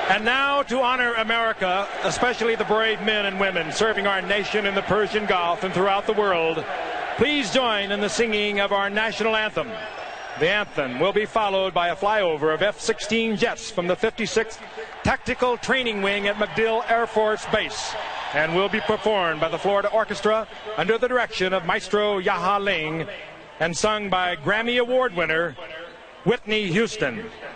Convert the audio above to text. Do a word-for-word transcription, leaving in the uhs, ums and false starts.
And now, to honor America, especially the brave men and women serving our nation in the Persian Gulf and throughout the world, please join in the singing of our national anthem. The anthem will be followed by a flyover of F sixteen jets from the fifty-sixth Tactical Training Wing at MacDill Air Force Base, and will be performed by the Florida Orchestra under the direction of Maestro Yaha Ling and sung by Grammy Award winner Whitney Houston.